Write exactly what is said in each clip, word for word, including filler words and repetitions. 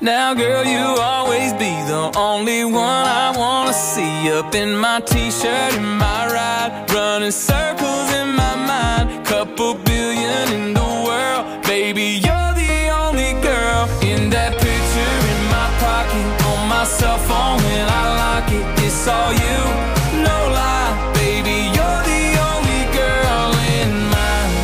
Now, girl, you'll always be the only one I wanna see. Up in my t-shirt, in my ride, running circles in my mind. Couple billion in the world, baby, you're the only girl. In that picture in my pocket, on my cell phone when I lock it, it's all you, no lie, baby, you're the only girl in mine.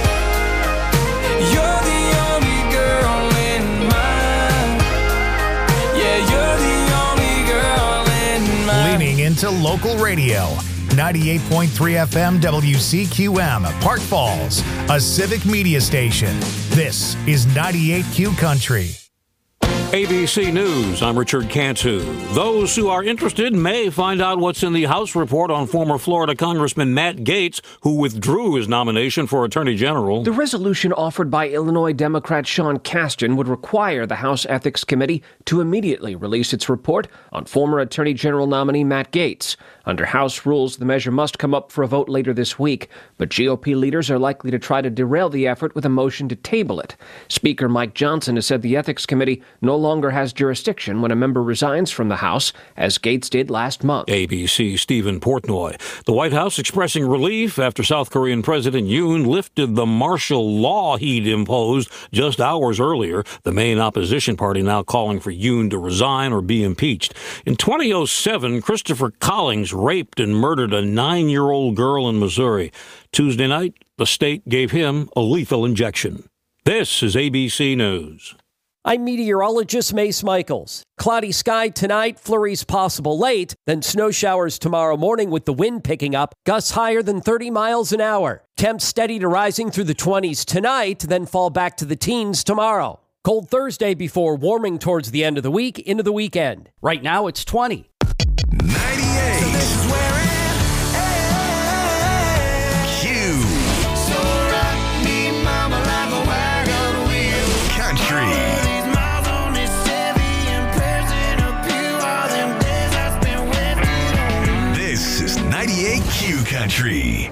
You're the only girl in mine. Yeah, you're the only girl in mine. Leaning into local radio. ninety-eight point three F M W C Q M, Park Falls, a civic media station. This is ninety-eight Q Country. A B C News, I'm Richard Cantu. Those who are interested may find out what's in the House report on former Florida Congressman Matt Gaetz, who withdrew his nomination for Attorney General. The resolution offered by Illinois Democrat Sean Casten would require the House Ethics Committee to immediately release its report on former Attorney General nominee Matt Gaetz. Under House rules, the measure must come up for a vote later this week, but G O P leaders are likely to try to derail the effort with a motion to table it. Speaker Mike Johnson has said the Ethics Committee no longer has jurisdiction when a member resigns from the House, as Gaetz did last month. A B C Stephen Portnoy. The White House expressing relief after South Korean President Yoon lifted the martial law he'd imposed just hours earlier. The main opposition party now calling for Yoon to resign or be impeached. In twenty oh seven, Christopher Collings raped and murdered a nine-year-old girl in Missouri. Tuesday night, the state gave him a lethal injection. This is A B C News. I'm meteorologist Mace Michaels. Cloudy sky tonight, flurries possible late, then snow showers tomorrow morning with the wind picking up, gusts higher than thirty miles an hour. Temps steady to rising through the twenties tonight, then fall back to the teens tomorrow. Cold Thursday before warming towards the end of the week into the weekend. Right now it's twenty. ninety-eight. So this is where it ends. Q. So rock me, mama, like a wagon wheel. Country. These miles on this Chevy and pressing up you all them days I spent wasted on. This is ninety-eight Q Country.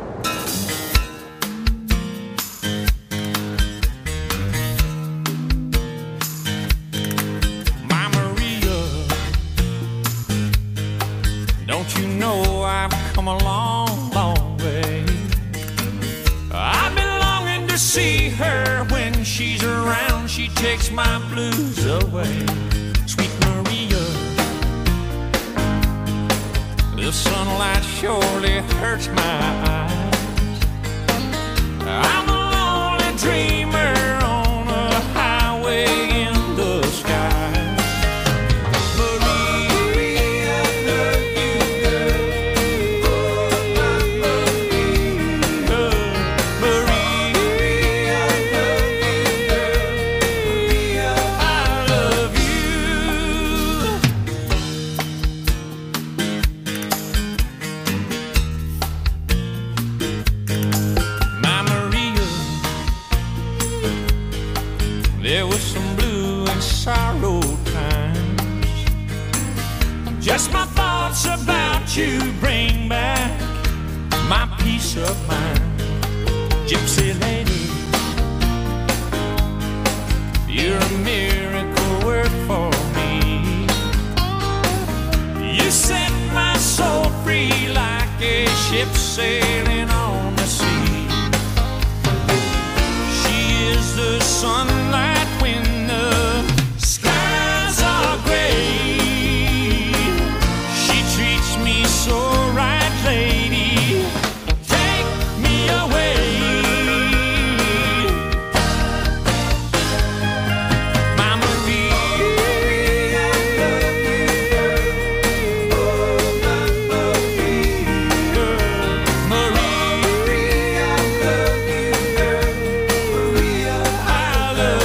Don't you know I've come a long, long way? I've been longing to see her. When she's around, she takes my blues away. Sweet Maria, the sunlight surely hurts my eyes. I'm a lonely dreamer on a highway in the sky. There was some blue and sorrow times. Just my thoughts about you bring back my peace of mind. Gypsy lady, you're a miracle work for me. You set my soul free like a ship sailing on the sea. She is the sunlight when the skies are gray. She treats me so right, lady. Take me away. Mama Maria, oh, Mama Maria, Maria, I love you, girl. Maria, I love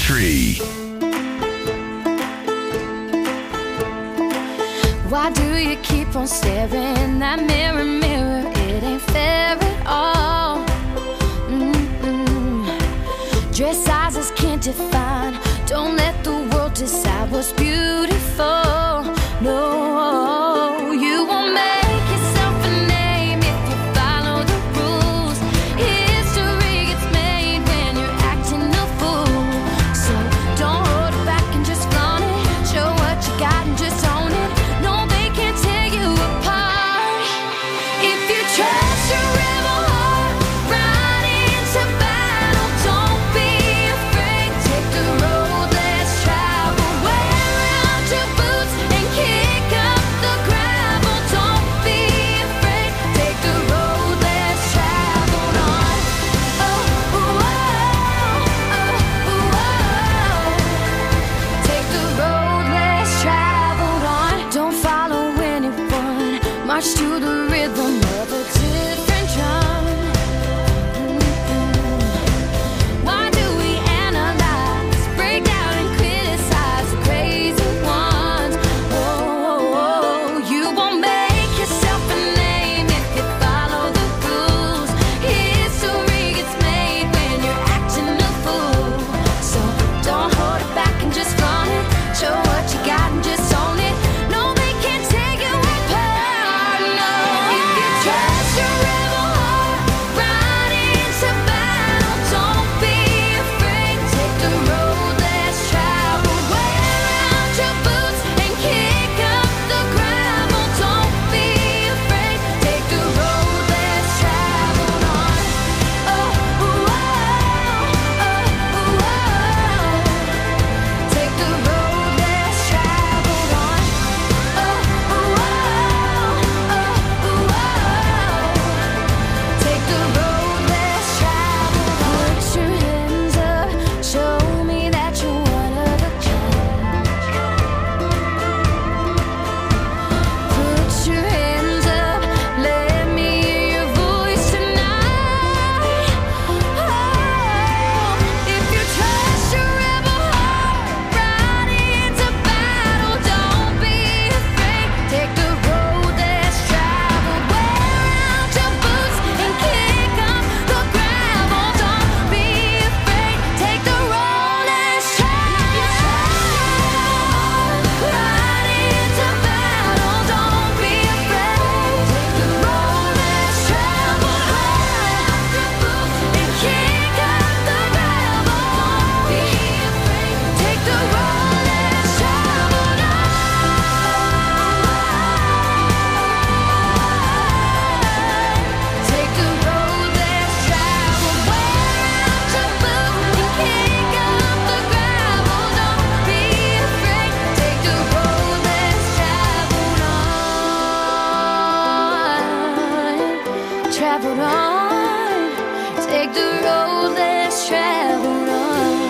Country. Why do you keep on staring in that mirror, mirror? It ain't fair at all. Mm-mm. Dress sizes can't define. Don't let the world decide what's beautiful. No, you won't make yourself a name if you follow the rules. History gets made when you're acting a fool. So don't hold it back and just flaunt it. Show what you got and just own it. No, they can't tear you apart. If you trust your rebel heart, ride into battle. Don't be afraid. Take the road less traveled. Wear out your boots and kick up the gravel. Don't be afraid. Take the road less traveled on. Oh, oh, oh, oh, oh. Take the road less traveled on. Don't follow anyone. March to the rhythm of a different drum. Mm-mm. Why do we analyze, break down and criticize the crazy ones? Whoa, whoa, whoa. You won't make yourself a name if you follow the rules. History gets made when you're acting a fool. So don't hold it back and just flaunt it. Show what you got and just own it. No, they can't take you apart. No, if you trust your rebel heart, ride into battle. Don't be afraid. Take the road less traveled. Wear out your boots and kick up the gravel. Don't be afraid. Take the road less traveled on. Oh, oh, oh, oh, oh. Take the road less traveled on. Oh, oh, oh, oh, oh. Take the road less traveled on. Put your hands up, show me that you're one of a kind. Put your hands up, let me hear your voice tonight. Oh, if you trust your rebel heart, ride into battle. Don't be afraid. Take the road less traveled. Wear out your boots and kick up the gravel. Don't be afraid. Take the road less traveled. Ride into battle. Don't be afraid. Take the road less traveled. Wear out your boots and kick up the gravel. Don't be afraid. Take the road less traveled. Take the road less traveled. Wear out your boots and kick up the gravel. Don't be afraid. Take the road less traveled on. Traveled on. Take the road less traveled on.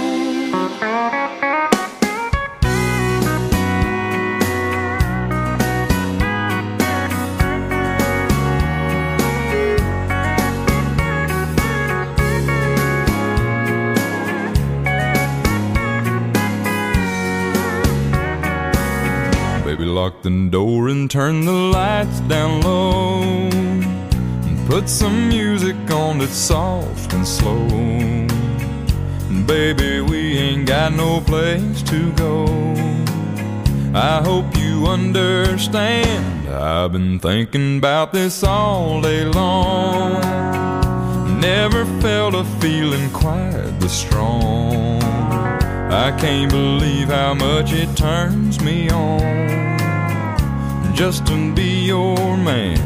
Baby, lock the door and turn the lights down low, and put some music on that's soft and slow. And baby, we ain't got no place to go. I hope you understand, I've been thinking about this all day long. Never felt a feeling quite this strong. I can't believe how much it turns me on just to be your man.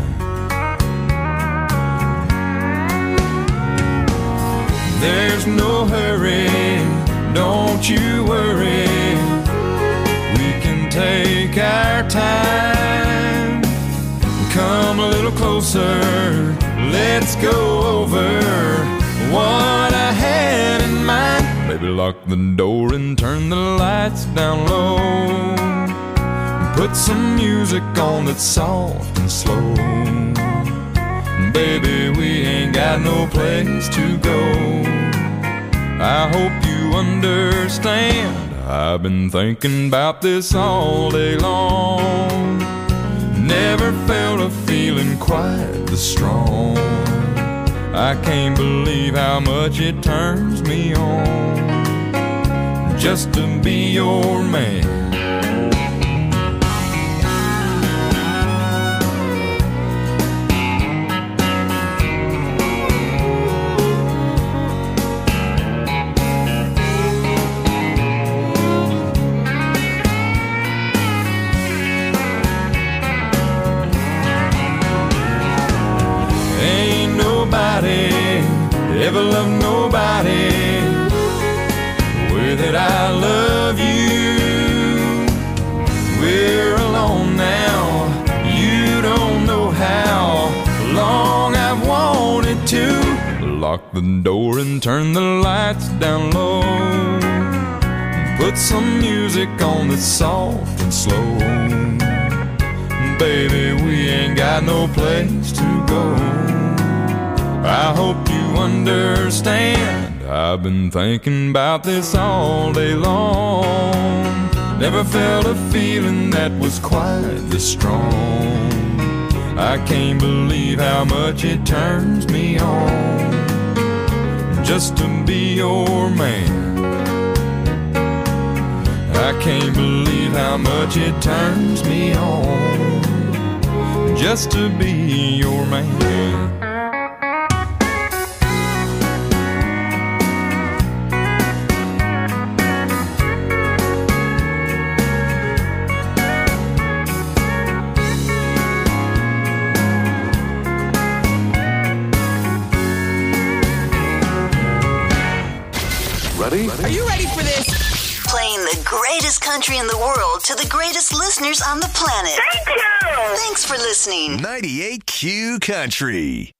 There's no hurry, don't you worry. We can take our time. Come a little closer, let's go over what I had in mind. Baby, lock the door and turn the lights down low. Put some music on that's soft and slow. Baby, we ain't got no place to go. I hope you understand. I've been thinking about this all day long. Never felt a feeling quite this strong. I can't believe how much it turns me on just to be your man. Ever love nobody the way that I love you. We're alone now. You don't know how long I've wanted to lock the door and turn the lights down low and put some music on that's soft and slow. Baby, we ain't got no place to go. I hope you understand. I've been thinking about this all day long. Never felt a feeling that was quite this strong. I can't believe how much it turns me on just to be your man. I can't believe how much it turns me on just to be your man. Are you ready for this? Playing the greatest country in the world to the greatest listeners on the planet. Thank you! Thanks for listening. ninety-eight Q Country.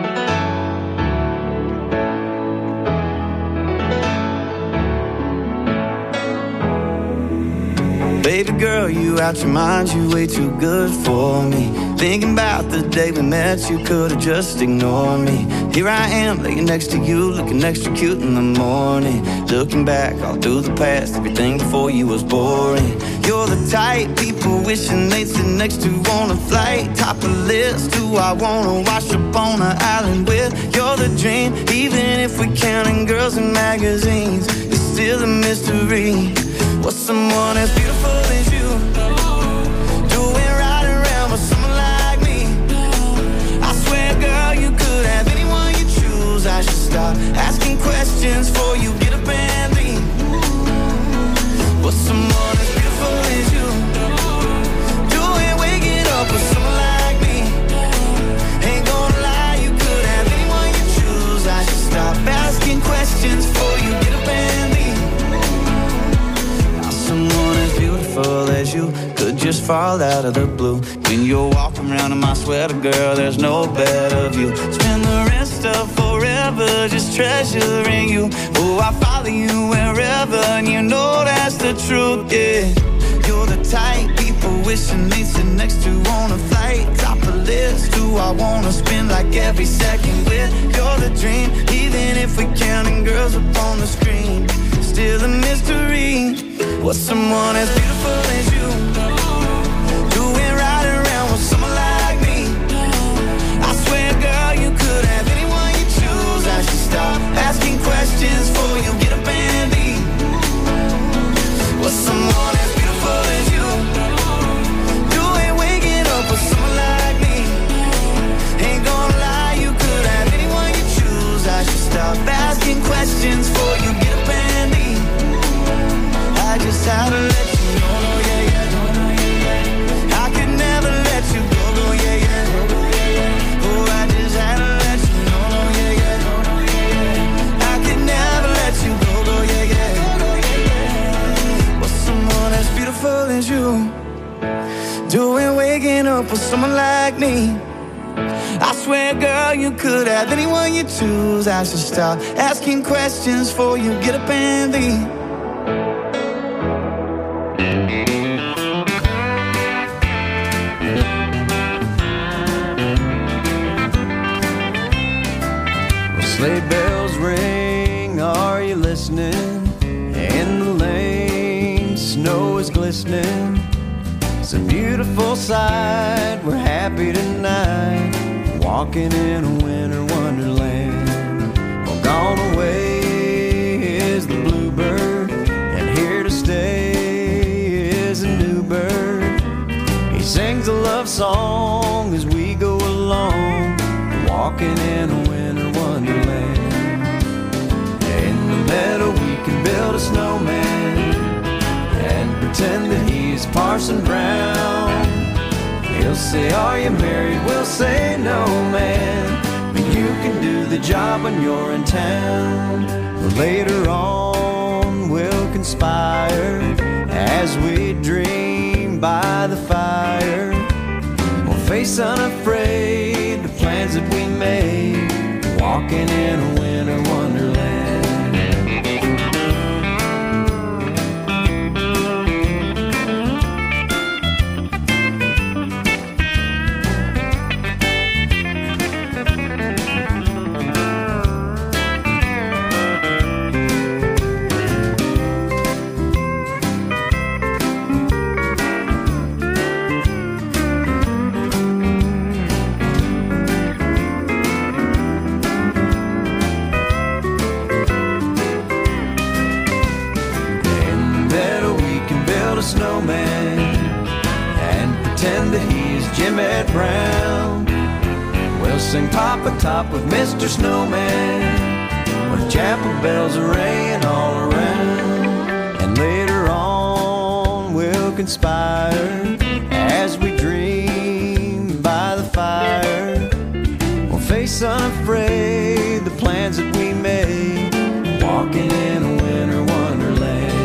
Baby girl, you out your mind, you way too good for me. Thinking about the day we met, you could've just ignored me. Here I am, laying next to you, looking extra cute in the morning. Looking back all through the past, everything before you was boring. You're the type people wishing they'd sit next to on a flight. Top of the list, who I wanna wash up on an island with. You're the dream, even if we're counting girls in magazines. It's still a mystery. What's someone as beautiful as you doing right around with someone like me? I swear, girl, you could have anyone you choose. I should stop asking questions before you get up and leave. What's someone as beautiful as you doing waking up with someone like me? Ain't gonna lie, you could have anyone you choose. I should stop asking questions before you get up and leave. Someone as beautiful as you could just fall out of the blue. When you're walking around in my sweater, girl, there's no better view. Spend the rest of forever just treasuring you. Oh, I follow you wherever, and you know that's the truth, yeah. You're the type people wishing they'd sit next to on a flight. Top of the list, who I wanna spend like every second with. You're the dream, even if we're counting girls up on the screen. Still a mystery. What's someone as beautiful as you doing right around with someone like me? I swear, girl, you could have anyone you choose. I should stop asking questions before you get up and leave. What's someone as beautiful as you doing waking up with someone like me? Ain't gonna lie, you could have anyone you choose. I should stop asking questions before you get up and leave. I just had to let you know, no, yeah, yeah. I could never let you go, no, yeah, yeah. Oh, I just had to let you know, no, yeah, yeah. I could never let you go, no, yeah, yeah. What's someone as beautiful as you doing waking up with someone like me? I swear, girl, you could have anyone you choose. I should stop asking questions before you get up and leave. Sleigh bells ring, are you listening? listening. It's a beautiful sight. We're happy tonight, walking in a winter wonderland. Well, gone away is the bluebird, and here to stay is a new bird. He sings a love song as we go along, walking in a winter wonderland. In the meadow we can build a snowman and pretend that he's Parson Brown. He'll say, are you married? We'll say, no, man, but you can do the job when you're in town. Later on we'll conspire as we dream by the fire. We'll face unafraid the plans that we made, walking in a winter wonderland. Snowman and pretend that he's Jimmy Brown. We'll sing Papa Top with Mister Snowman with chapel bells are ringing all around. And later on we'll conspire as we dream by the fire. We'll face unafraid the plans that we made, walking in a winter wonderland.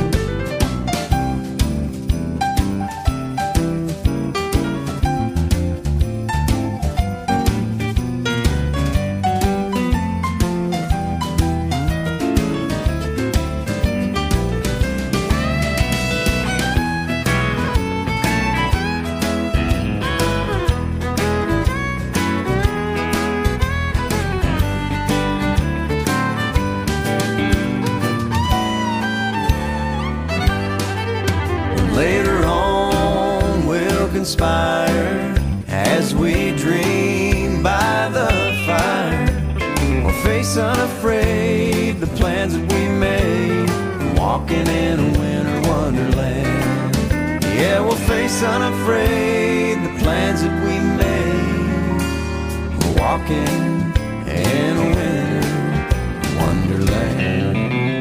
Later on we'll conspire as we dream by the fire. We'll face unafraid the plans that we made, walking in a winter wonderland. Yeah, we'll face unafraid the plans that we made, we're walking in a winter wonderland.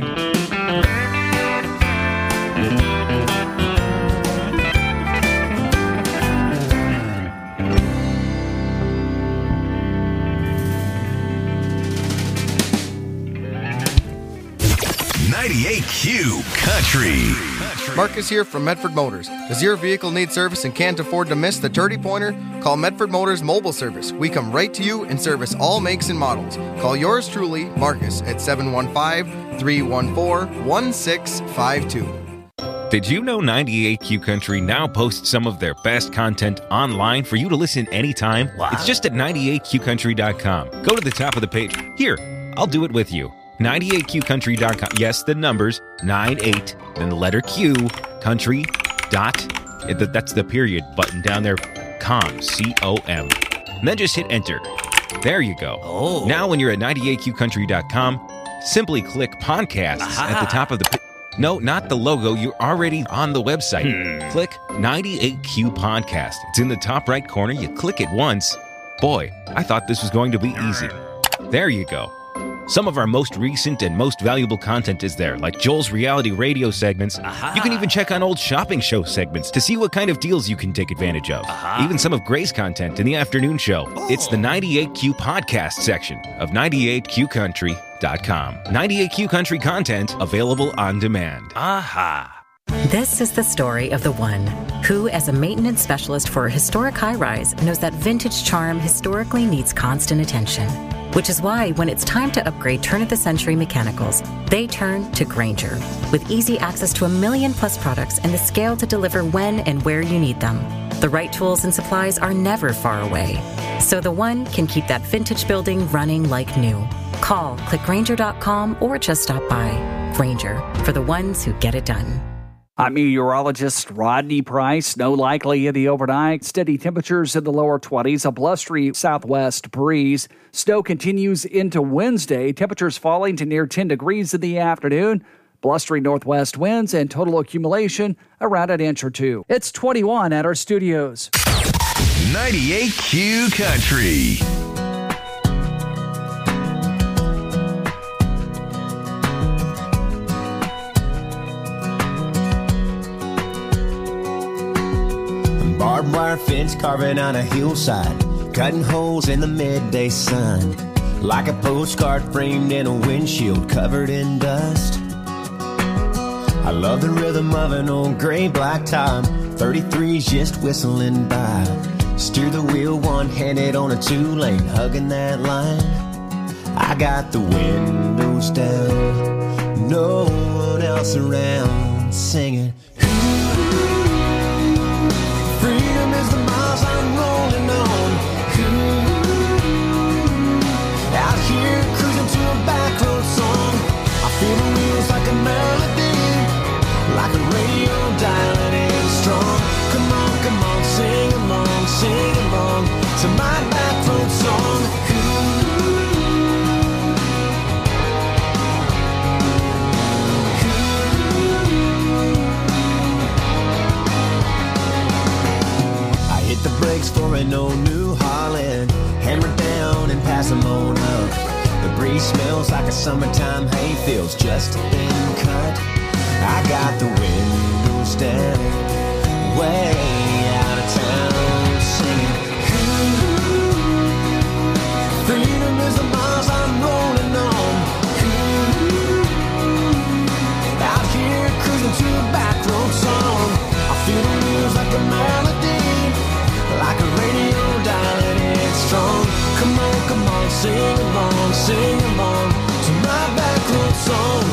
ninety-eight Q Country. Marcus here from Medford Motors. Does your vehicle need service and can't afford to miss the dirty pointer? Call Medford Motors Mobile Service. We come right to you and service all makes and models. Call yours truly, Marcus, at seven one five, three one four, one six five two. Did you know ninety-eight Q Country now posts some of their best content online for you to listen anytime? Wow. It's just at ninety-eight q country dot com. Go to the top of the page. Here, I'll do it with you. ninety-eight q country dot com. Yes, the numbers, ninety-eight, then the letter Q, country, dot, that's the period button down there, com, C O M. And then just hit enter. There you go. Oh. Now when you're at ninety-eight q country dot com, simply click podcasts Aha. at the top of the page. No, not the logo. You're already on the website. Hmm. Click ninety-eight Q Podcast. It's in the top right corner. You click it once. Boy, I thought this was going to be easy. There you go. Some of our most recent and most valuable content is there, like Joel's reality radio segments. Aha. You can even check on old shopping show segments to see what kind of deals you can take advantage of. Aha. Even some of Gray's content in the afternoon show. Oh. It's the ninety-eight Q Podcast section of ninety-eight q country dot com. ninety-eight Q Country content available on demand. Aha. This is the story of the one who, as a maintenance specialist for a historic high-rise, knows that vintage charm historically needs constant attention. Which is why when it's time to upgrade turn-of-the-century mechanicals, they turn to Grainger. With easy access to a million plus products and the scale to deliver when and where you need them. The right tools and supplies are never far away. So the one can keep that vintage building running like new. Call, click Grainger dot com, or just stop by. Grainger, for the ones who get it done. I'm meteorologist Rodney Price. Snow likely in the overnight. Steady temperatures in the lower twenties. A blustery southwest breeze. Snow continues into Wednesday. Temperatures falling to near ten degrees in the afternoon. Blustery northwest winds and total accumulation around an inch or two. It's twenty-one at our studios. ninety-eight Q Country. Barbed wire fence carving on a hillside, cutting holes in the midday sun, like a postcard framed in a windshield covered in dust. I love the rhythm of an old gray black top, thirty-threes just whistling by. Steer the wheel one-handed on a two-lane, hugging that line. I got the windows down, no one else around, singing. Freedom is the miles I'm rolling on. Ooh. Out here cruising to a back road song. I feel the wheels like a melody, like a radio dialing in strong. Come on, come on, sing along, sing along to my back road song. The brakes for an old New Holland, hammer down and pass them on up. The breeze smells like a summertime hayfields, just been cut. I got the windows down, way out of town, singing. Ooh, freedom is the miles I'm rolling on. Ooh, out here cruising to a back road song. I feel the wheels like a melody, like a radio dialing in strong. Come on, come on, sing along, sing along to my back road song.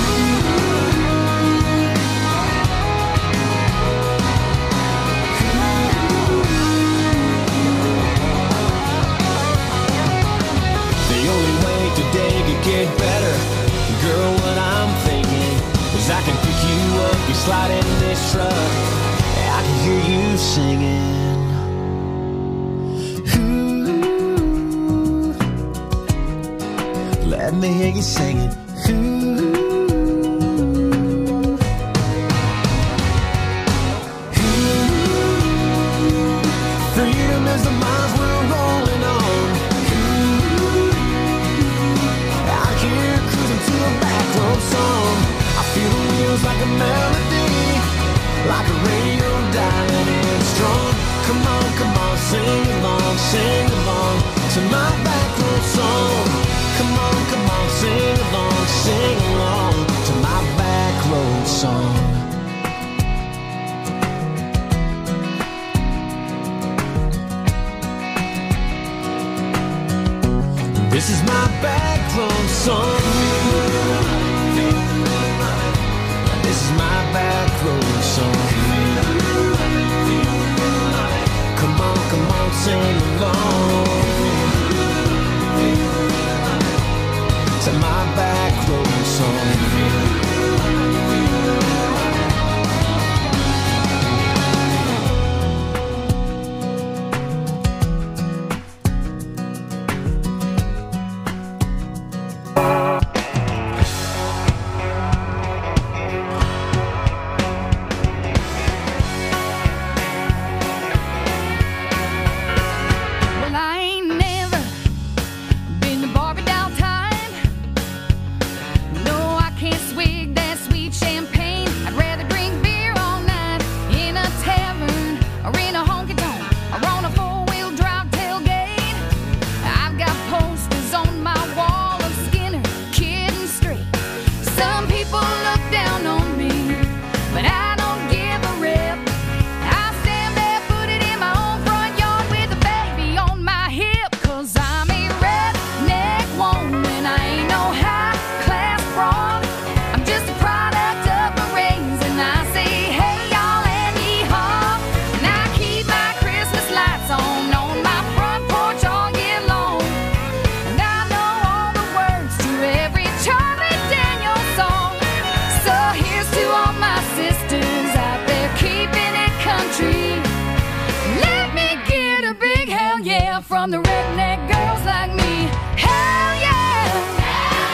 The only way today could get better, girl, what I'm thinking is I can pick you up, you slide in this truck, I can hear you singing. Let me hear you singing. Ooh. Ooh. Freedom is the miles we're rolling on. Ooh. Out here cruising to a back road song. I feel the wheels like a melody, like a radio dialing in strong. Come on, come on, sing along, sing along to my back road song. Come on, come on, sing along, sing along to my back road song. This is my back road song. This is my back road song. Come on, come on, sing along to my back road song. from the redneck girls like me. Hell yeah! Hell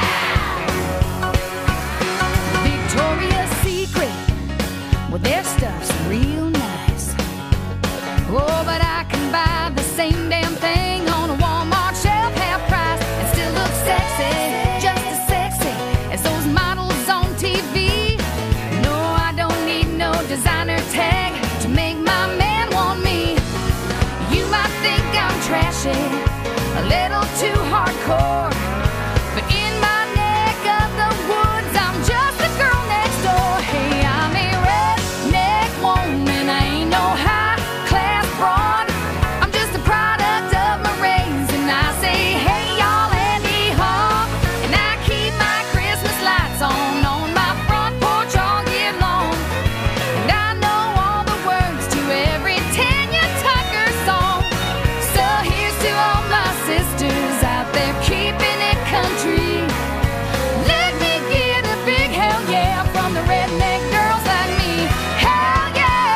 yeah! Victoria's Secret, well, their stuff's real nice. Oh, but I can buy the same damn thing on a Walmart shelf, half price, and still look sexy, just as sexy as those models on T V. No, I don't need no designer tag to make my man want me. You might think I'm trashy, a little too hardcore, but in my neck of the woods, I'm just a girl next door. Hey, I'm a redneck woman, I ain't no high class broad. I'm just a product of my race, and I say, hey y'all, Andy Hall, and I keep my Christmas lights on on my front porch all year long. And I know all the words to every Tanya Tucker song. So here's to all my sisters out there keeping it country. Let me get a big hell yeah from the redneck girls like me. Hell yeah!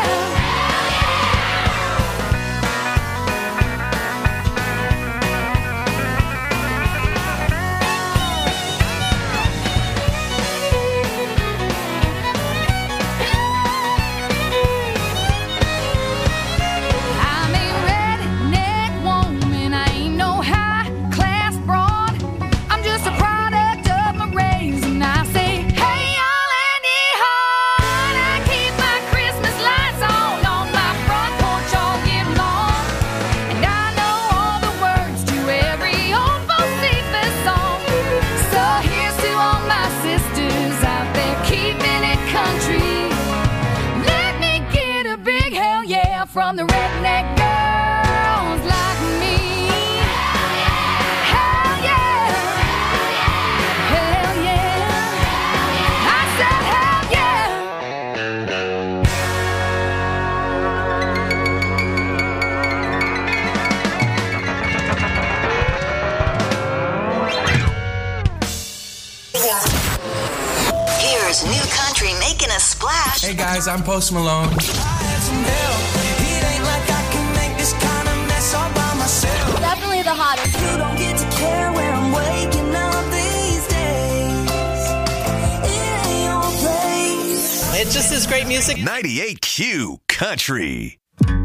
I'm a redneck woman, I ain't no high class broad. I'm just a product of my race, and I say, hey y'all, Andy Hall, I keep my Christmas lights on on my front porch all year long. And I know all the words to every old Bocephus song. So here's to all my sisters out there keeping it country. Let me get a big hell yeah from the redneck girls like me. Hell yeah! Hell yeah! I said hell yeah! Here's new country making a splash. Hey guys, I'm Post Malone. Definitely the hottest. You don't get to care where I'm waking up these days. It ain't your place. It just is great music. ninety-eight Q Country.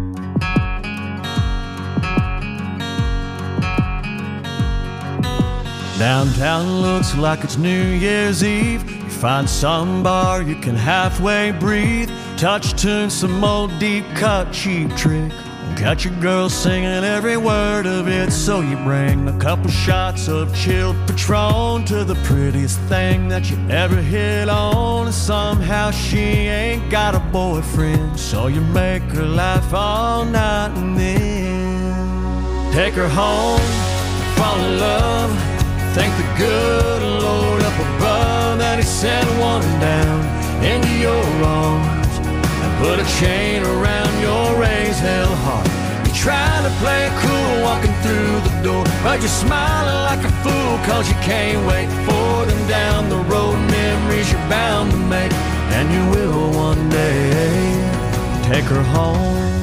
Downtown looks like it's New Year's Eve. You find some bar you can halfway breathe. Touch tune, some old deep cut cheap trick. Got your girl singing every word of it. So you bring a couple shots of chilled Patron to the prettiest thing that you ever hit on. And somehow she ain't got a boyfriend, so you make her laugh all night and then take her home, fall in love. Thank the good Lord up above that he sent one down into your arms and put a chain around your raised hell heart. You're trying to play it cool walking through the door, but you're smiling like a fool cause you can't wait for them down the road memories you're bound to make. And you will one day take her home.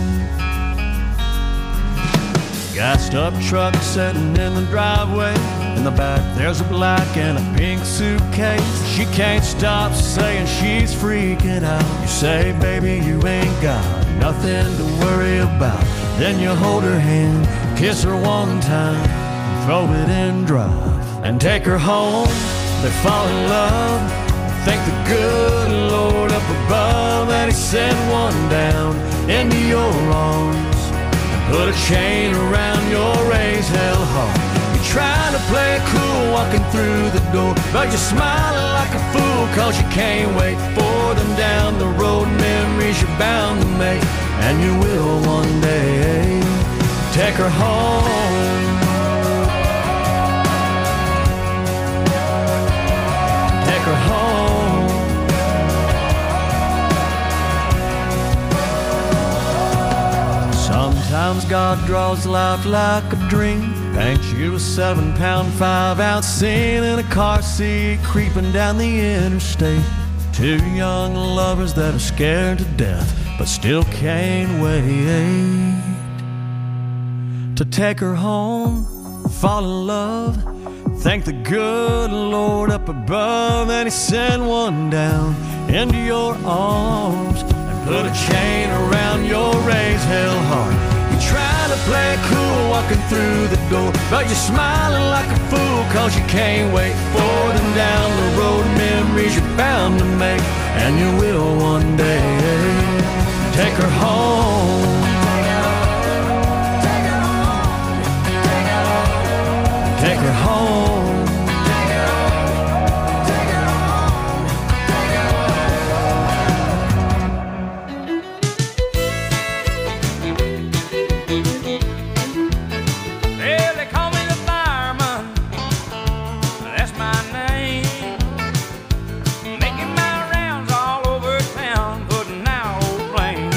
Gassed up truck sitting in the driveway. In the back there's a black and a pink suitcase. She can't stop saying she's freaking out. You say, baby, you ain't got nothing to worry about. Then you hold her hand, kiss her one time, throw it in drive, and take her home. They fall in love. Thank the good Lord up above that he sent one down into your arms. Put a chain around your raised hell heart. You're trying to play it cool walking through the door, but you're smiling like a fool cause you can't wait for them down the road memories you're bound to make. And you will one day take her home. Take her home. Sometimes God draws life like a dream, paints you a seven pound, five ounce scene in a car seat, creeping down the interstate. Two young lovers that are scared to death, but still can't wait to take her home, fall in love, thank the good Lord up above, and he sent one down into your arms and put a chain around your raised hell heart. You try to play it cool walking through the door, but you're smiling like a fool cause you can't wait for them down the road. Memories you're bound to make, and you will one day. Take her home. Take her home. Well, they call me the fireman. That's my name. Making my rounds all over town, putting out old flames.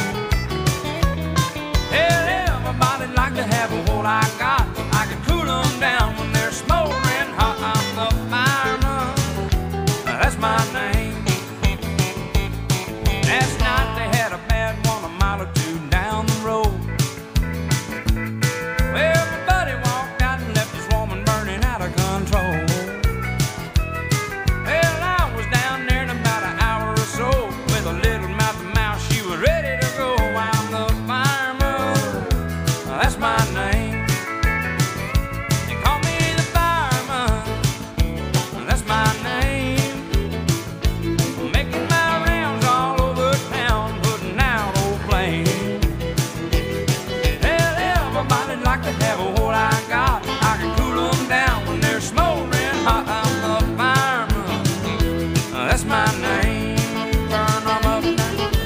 Hell, everybody like to have what I got. I can cool them down when they're smoldering hot. I'm the fireman. That's my name. Last night they had a bad one a mile or two down the road. Well, everybody walked out and left this woman burning out of control. Well, I was down there in about an hour or so with a little mouth to mouth. She was ready to go. I'm the fireman. That's my name. They call me the fireman. That's my name. Making my rounds all over town, putting out old flames. Hell, everybody like to have what I got. I can cool them down when they're smoldering hot. I'm the fireman. That's my name. Burn them up now.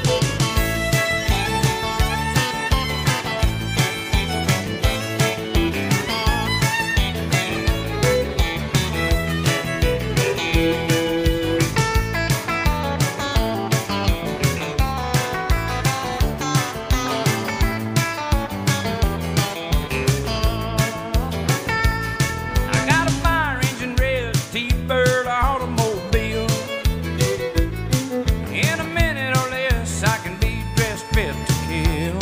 I got a fire engine red T-Bird automobile. In a minute or less, I can be dressed fit to kill.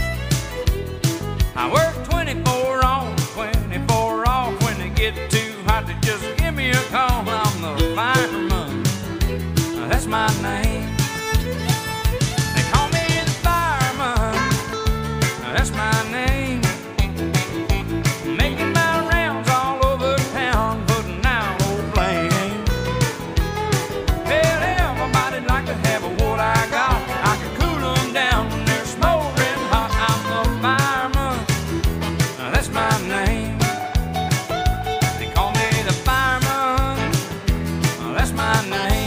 I work twenty-four on, twenty-four off. When they get too hot, they just give me a call. I'm the fireman. That's my name. They call me the fireman. That's my name. Making my rounds all over town, putting out old flames. Hell, everybody like to have what I got. I can cool them down when they're smoldering hot. I'm the fireman. That's my name. They call me the fireman. That's my name.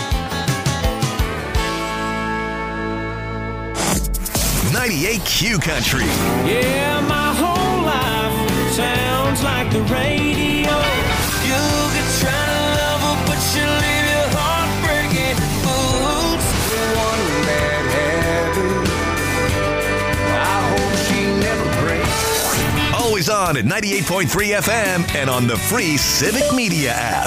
ninety-eight Q Country. Yeah, my whole life sounds like the radio. You could try to love her, but she'll leave your heart breaking. Oops, the one bad habit. I hope she never breaks. Always on at ninety-eight point three F M and on the free Civic Media app.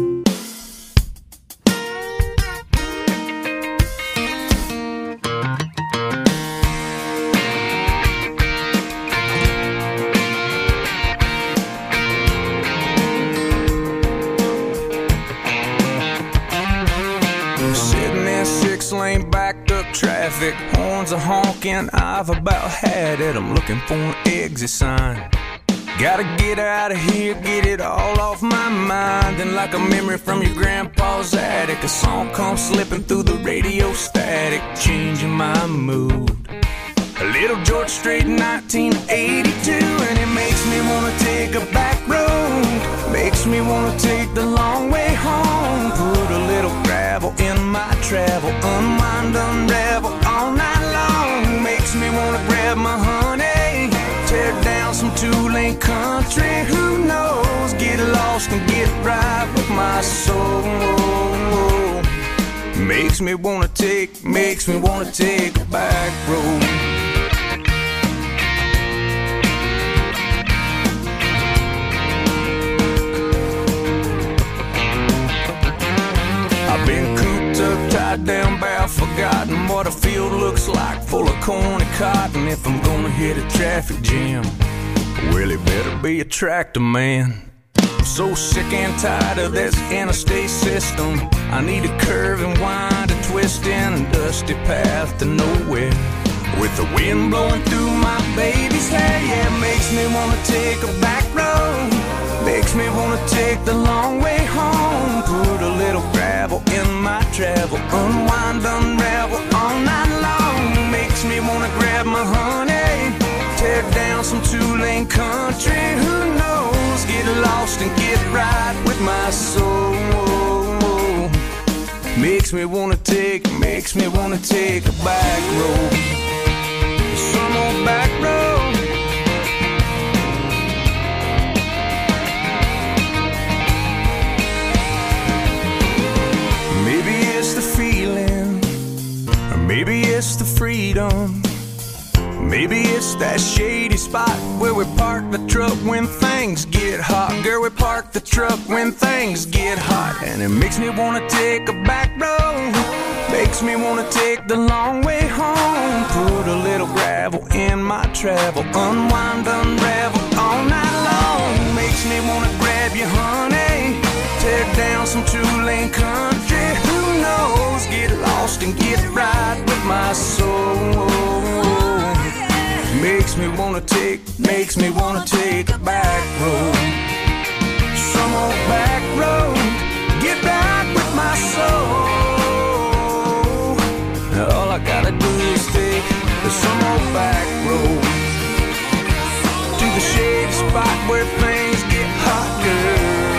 Sitting in six lane backed up traffic, horns are honking, I've about had it. I'm looking for an exit sign. Gotta get out of here, get it all off my mind. And like a memory from your grandpa's attic, a song comes slipping through the radio static, changing my mood. A little George Strait, nineteen eighty-two, and it makes me wanna take a back road. Makes me wanna take the long way home. Put a little gravel in my travel, unwind, unravel all night long. Makes me wanna grab my honey, tear down some two-lane country. Who knows? Get lost and get right with my soul. Makes me wanna take, makes me wanna take a back road. I've been cooped up, tied down, bow, forgotten what a field looks like, full of corn and cotton. If I'm gonna hit a traffic jam, Well, he better be a tractor man. I'm so sick and tired of this interstate system. I need a curve and wind, a twist in a dusty path to nowhere. With the wind blowing through my baby's hair, yeah, makes me wanna take a back road. Makes me wanna take the long way home. Put a little gravel in my travel, unwind, unravel all night long. Makes me wanna grab my honey, tear down some two-lane country. Who knows? Get lost and get right with my soul. Makes me wanna take, makes me wanna take a back road. Some old back road. Maybe it's the feeling, or maybe it's the freedom. Maybe it's that shady spot where we park the truck when things get hot. Girl, we park the truck when things get hot. And it makes me wanna take a back road. Makes me wanna take the long way home. Put a little gravel in my travel, unwind, unravel all night long. Makes me wanna grab you, honey, tear down some two-lane country. Who knows? Get lost and get right with my soul. Makes me wanna take, makes me wanna take a back road. Some old back road, get back with my soul. All I gotta do is take some old back road to the shady spot where things get hot, girl.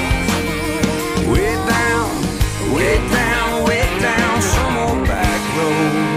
Way down, way down, way down, some old back road.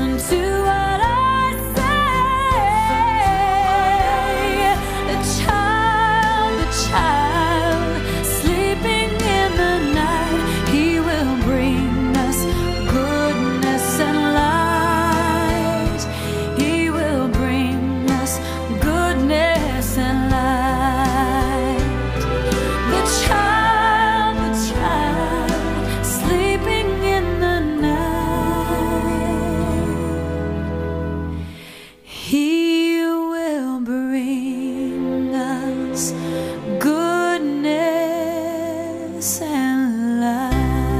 Child He will bring us goodness and light.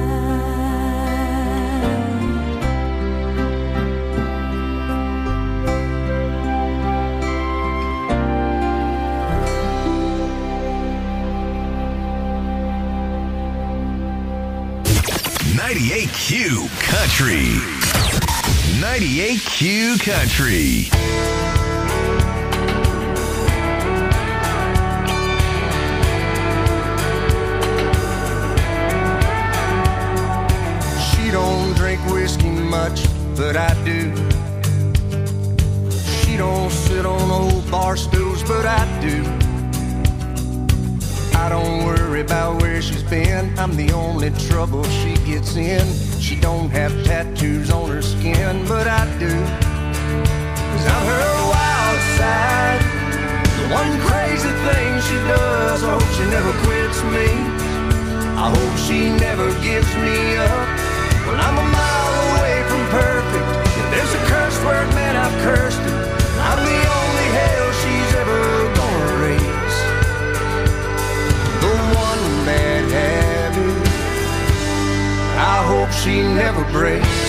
ninety-eight Q Country. ninety-eight Q Country. She don't drink whiskey much, but I do. She don't sit on old bar stools, but I do. I don't worry about where she's been. I'm the only trouble she gets in. She don't have tattoos on her skin, but I do. Cause I'm her wild side. The one crazy thing she does. I hope she never quits me. I hope she never gives me up. Well, I'm a mile away from perfect. If there's a curse word, man, I've cursed it. I'm the only hell she's ever gonna raise. The one bad habit I hope she never breaks.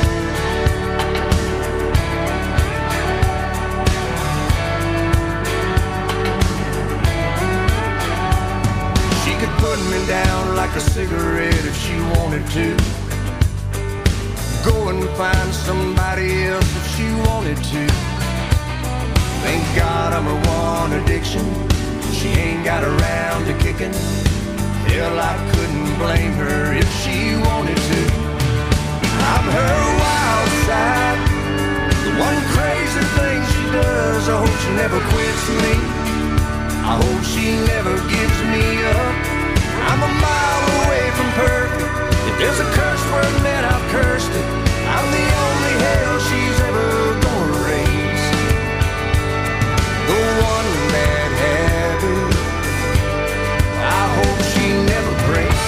She could put me down like a cigarette if she wanted to. Go and find somebody else if she wanted to. Thank God I'm her one addiction. She ain't got around to kicking. Hell, I couldn't blame her if she wanted to. I'm her wild side. The one crazy thing she does. I hope she never quits me. I hope she never gives me up. I'm a mile away from perfect. If there's a curse word, man, I've cursed it. I'm the only hell she's ever gonna raise. The one bad habit I hope she never breaks.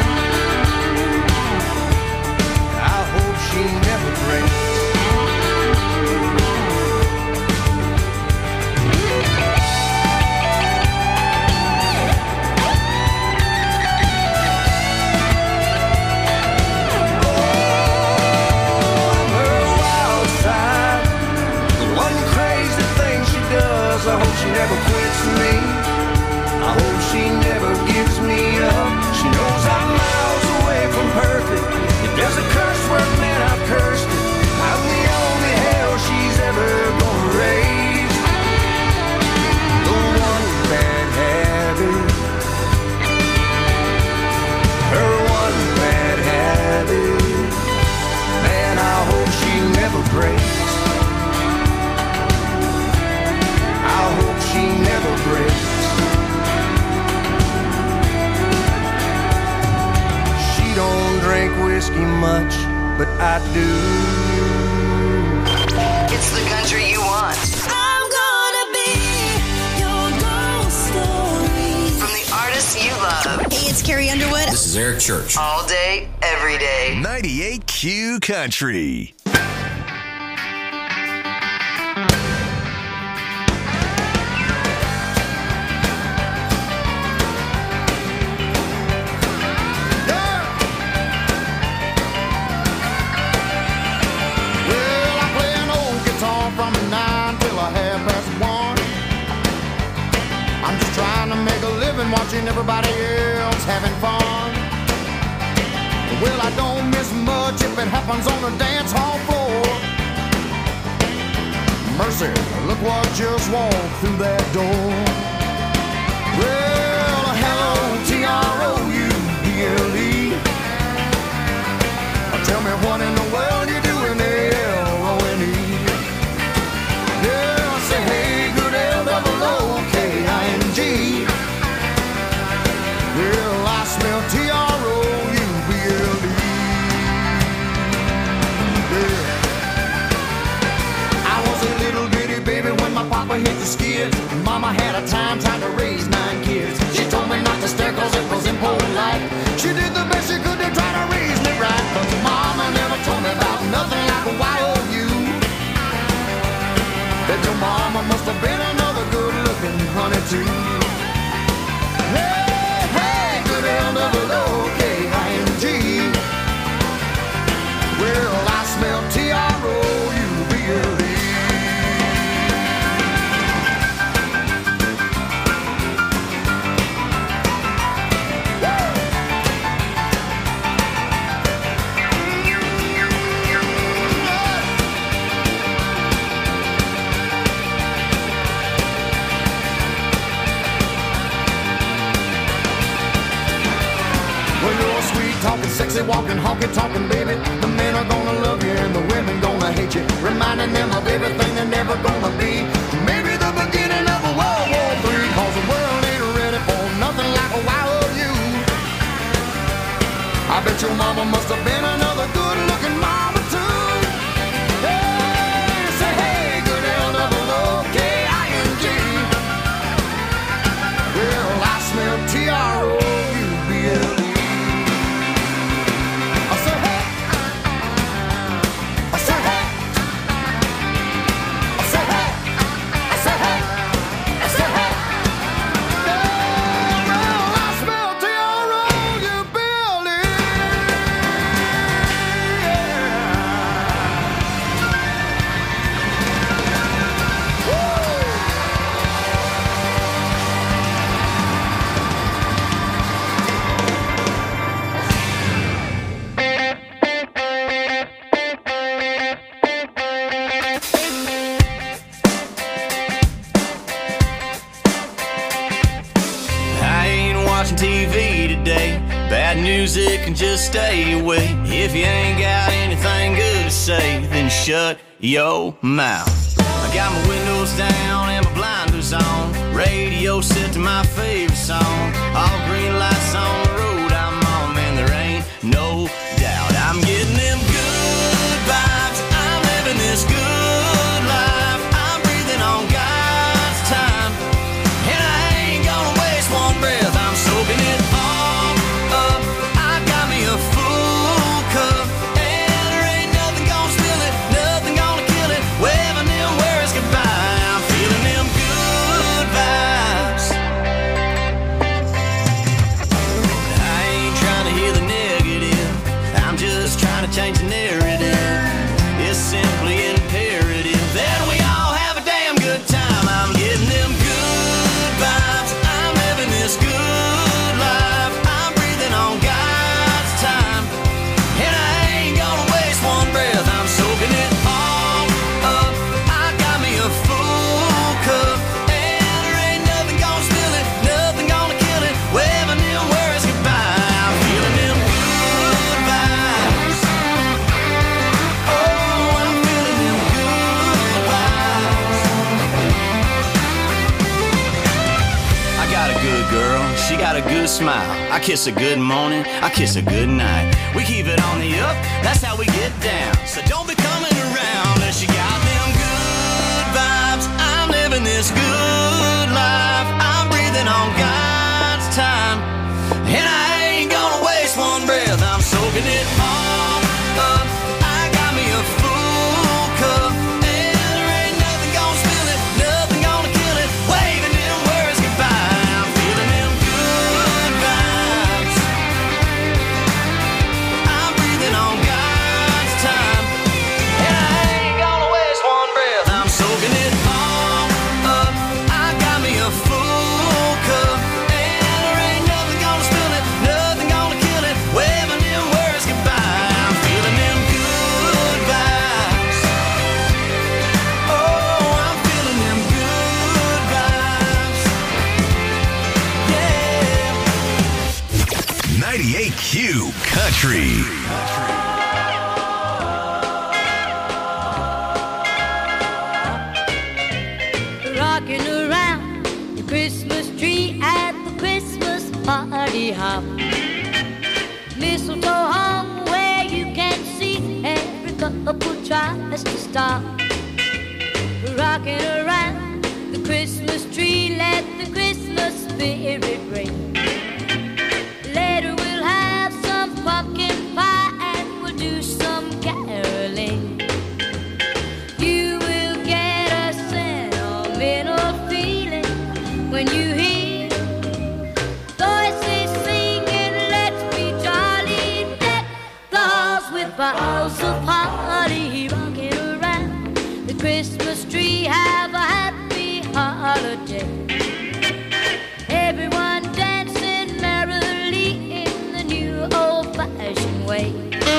I hope she never breaks. I hope she never quits me. I hope she never gives me up. She knows I'm miles away from perfect. If there's a curse word, man, I've cursed it. I'm the only hell she's ever gonna raise. The one bad habit. Her one bad habit. Man, I hope she never breaks. I hope she never breaks. She don't drink whiskey much, but I do. It's the country you want. I'm gonna be your ghost story. From the artists you love. Hey, it's Carrie Underwood. This is Eric Church. All day, every day. ninety-eight Q Country. Watching everybody else having fun. Well, I don't miss much if it happens on the dance hall floor. Mercy, look what just walked through that door. Well, hello, T R O U B L E. Tell me what in the world you doing there, L O N E. Yeah, I say, hey, good L double O K I N G. Well, I smell T R O U B L E. Yeah. I was a little bitty baby when my papa hit the skids. Mama had a time trying to raise nine kids. She told me not to stare cause it was impolite. She did the best she could to try to raise me right. But mama never told me about nothing like a Y O U. They too. Hey, hey, good L double O K I N G. Well, I smell T R O U B L E. Talking sexy, walking, honky, talking, baby. The men are gonna love you and the women gonna hate you. Reminding them of everything they're never gonna be. Maybe the beginning of a World War Three. Cause the world ain't ready for nothing like a wild you. I bet your mama must have been another good looking mama too. Hey, say hey, good L double O K I N G. Well, I smell T R O U B L E. Music and just stay away. If you ain't got anything good to say, then shut your mouth. I got my windows down and my blinders on. Radio set to my favorite song. All green lights on the road I'm on. Man, there ain't no doubt I'm getting them good vibes. I'm living this good life. I'm breathing on God's time, and I ain't gonna waste one breath. I'm soaking it all up. I got me a full cup, and there ain't nothing gonna spill it, nothing gonna kill it. Waving them words goodbye. I'm feeling them good vibes. I ain't trying to hear the negative, I'm just trying to change the narrative. It's simply imperative that we all have a damn good time. I'm getting them good vibes. I'm living this good life. I'm breathing on God's time, and I ain't gonna waste one breath. I'm soaking it all up. I got me a full cup, and there ain't nothing gonna spill it, nothing gonna kill it. Waving them words goodbye. I'm feeling them good vibes. Oh, I'm feeling them good vibes. I got a good girl, she got a good smile. I kiss her good morning, I kiss her good night. We keep it on the up, that's how we get down. So don't be coming around unless you got them good vibes. I'm living this good life. I'm breathing on God's time, and I ain't gonna waste one breath. I'm soaking it all up. I got me a full cup, and there ain't nothing gonna spill it, nothing gonna kill it. Waving them words goodbye. I'm feeling them good vibes. I'm breathing on God's time, and I ain't gonna waste one breath. I'm soaking it all up. I got me a full cup, and there ain't nothing gonna spill it, nothing gonna kill it. Waving them words goodbye. I'm feeling them good vibes. Oh, I'm feeling them good vibes. Yeah. ninety-eight Q Country. Rocking around the Christmas tree at the Christmas party hop. Mistletoe hung where you can see every couple tries to stop. Rocking around the Christmas tree, let the Christmas spirit ring. Later we'll have some pumpkin pie and we'll do some caroling. You will get a sentimental feeling when you hear voices singing, let's be jolly, deck the halls with boughs of holly, rocking around the Christmas tree. Have a happy holiday. Everyone dancing merrily in the new old-fashioned way.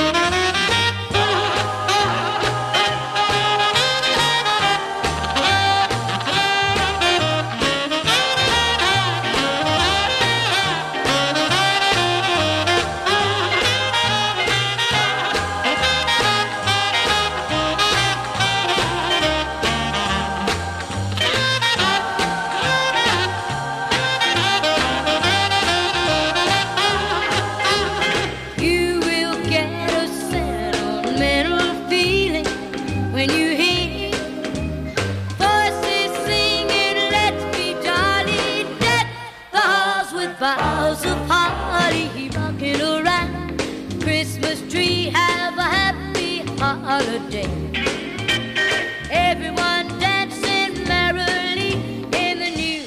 You will get a sentimental feeling when you hear voices singing, let's be jolly, deck the halls with boughs of holly, rocking around the Christmas tree. Have a happy holiday. Everyone dancing merrily in the new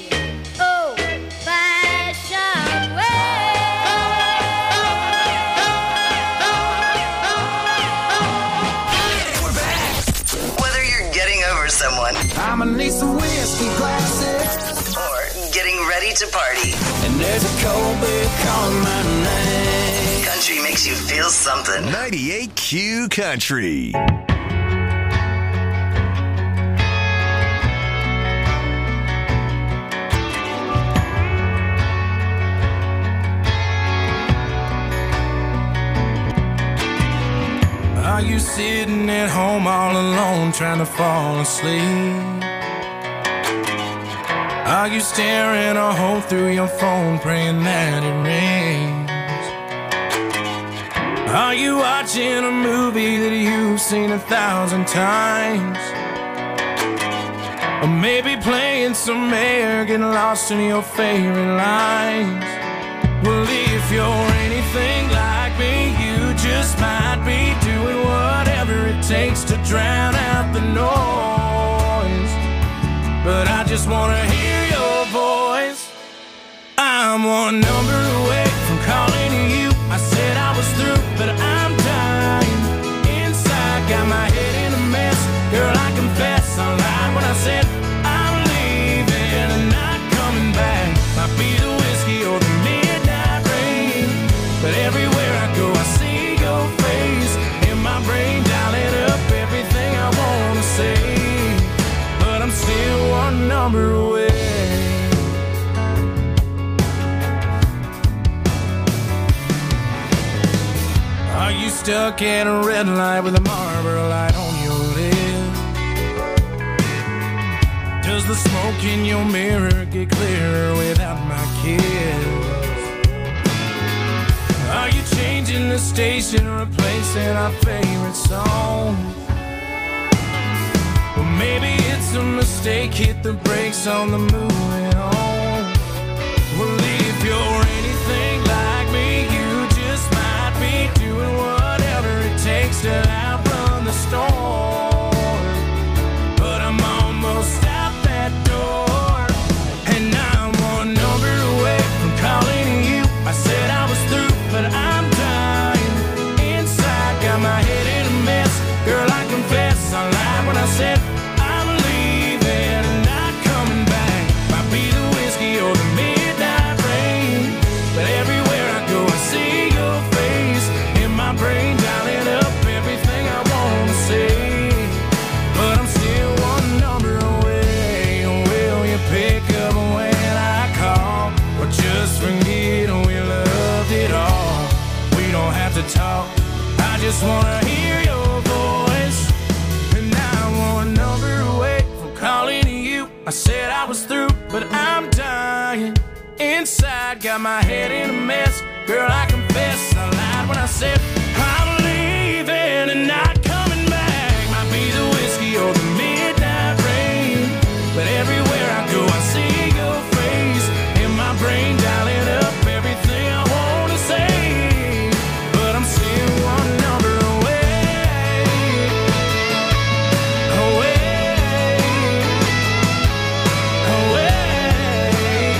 old-fashioned Whether you're getting over someone, I'ma need some whiskey glasses, or getting ready to party, and there's a cold beer calling my name. country makes you feel something. ninety-eight Q Country. Are you sitting at home all alone trying to fall asleep? Are you staring a hole through your phone praying that it rains? Are you watching a movie that you've seen a thousand times? Or maybe playing some air, getting lost in your favorite lines? Well, if you're anything like me, you just might be doing whatever it takes to drown out the noise. But I just wanna hear your voice. I'm one number away from calling you. I said I was through, but I'm dying inside. Got my head in a mess. Girl, I confess I lied when I said I'm leaving and not coming back. Might be the whiskey or the midnight rain, but everywhere I go I see your face in my brain, dialing up everything I wanna say. But I'm still one number away. Are you stuck at a red light with a Marlboro light on your lips? Does the smoke in your mirror get clearer without my kiss? Are you changing the station, replacing our favorite song? Or maybe it's a mistake, hit the brakes on the moving on. Well, if you're anything like me, you just might be doing whatever it takes to outrun the storm. But I'm almost out that door, and I'm one number away from calling you. I said I was through, but I'm dying inside. Got my head in a mess. Girl, I confess I lied when I said I'm leaving and not coming back. Might be the whiskey or the midnight rain, but everywhere I go I see your face in my brain, dialing up everything I wanna say. But I'm still one number away. Will you pick up when I call, or just forget we loved it all? We don't have to talk, I just wanna hear your voice. And I'm one number away from calling you. I said I was through, but I'm dying inside. Got my head in a mess. Girl, I confess I lied when I said I'm leaving and not coming back. Might be the whiskey or the midnight rain, but everywhere I go I see your face in my brain, dialing up everything I wanna say. But I'm still one number away, away, away.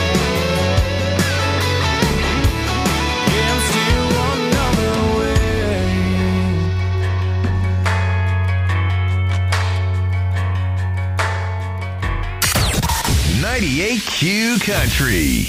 ninety-eight Q Country.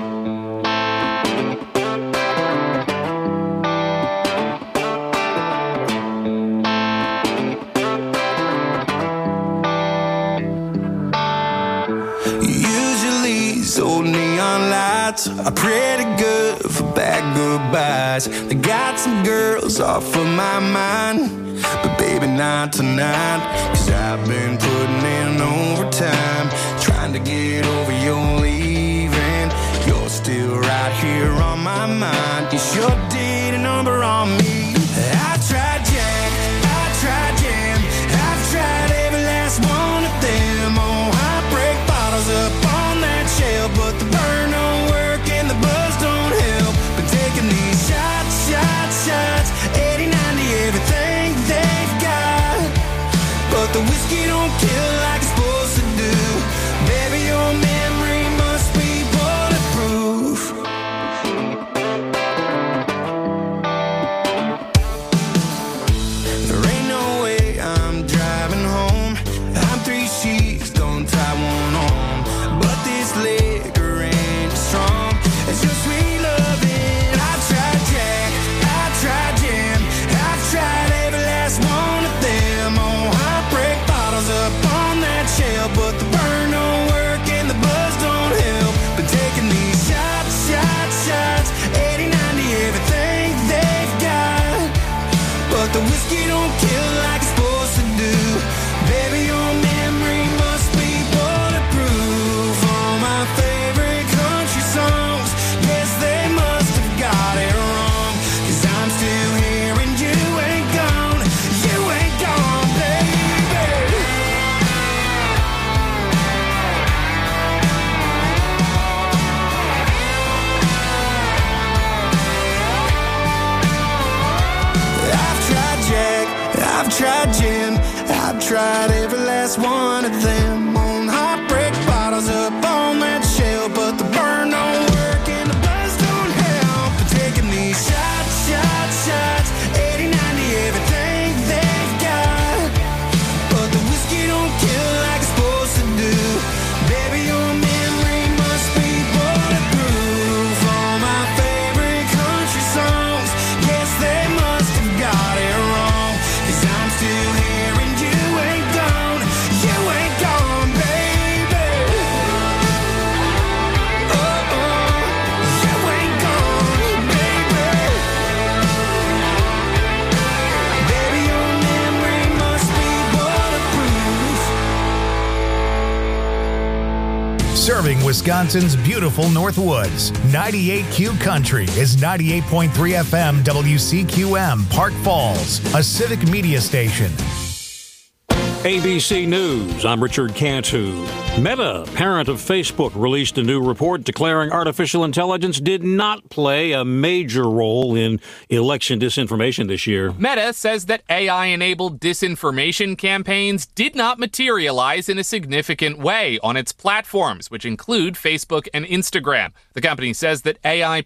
Usually these old neon lights are pretty good for bad goodbyes. They got some girls off of my mind, but baby not tonight. Cause I've been putting in overtime, trying to get over your leaving. You're still right here on my mind. You sure did a number on me. I tried Jack, I tried Jam, I've tried every last one of them. Oh, heartbreak bottles up on that shelf, but the burn don't work and the buzz don't help. Been taking these shots, shots, shots, eighty, ninety, everything they've got, but the whiskey don't kill like it's supposed to do. Baby, your memory must be bulletproof. There ain't no way I'm driving home. I'm three sheets, don't tie one on, but this liquor ain't as strong as your sweet loving. I've tried Jack, I've tried Jam, I've tried every last one of them. Oh, heartbreak bottles up on that shelf, but the burn don't work and the buzz don't help. Been taking these shots, shots, shots, eighty, ninety, everything they've got, but the whiskey don't kill like it's supposed to do. Baby, your memory must be bulletproof. All my favorite country songs, yes, they must have got it wrong. Cause I'm still here and you ain't gone, you ain't gone, baby. I've tried Jack, I've tried Jim, I've tried every last one of them. On heartbreak bottles up on that shelf, but the burn don't work and the buzz don't help. But taking these shots, shots, shots, eighty, ninety, everything they've got, but the whiskey don't kill like it's supposed to do. Baby, your memory must be bulletproof. All my favorite country songs, yes, they must have got it wrong. Cause I'm still here and you ain't gone, you ain't gone, baby. Oh, oh, you ain't gone, baby. Baby, your memory must be bulletproof. Serving Wisconsin's beautiful North Woods, ninety-eight Q Country is ninety-eight point three F M W C Q M, Park Falls, a civic media station. A B C News, I'm Richard Cantu. Meta, parent of Facebook, released a new report declaring artificial intelligence did not play a major role in election disinformation this year. Meta says that A I-enabled disinformation campaigns did not materialize in a significant way on its platforms, which include Facebook and Instagram. The company says that A I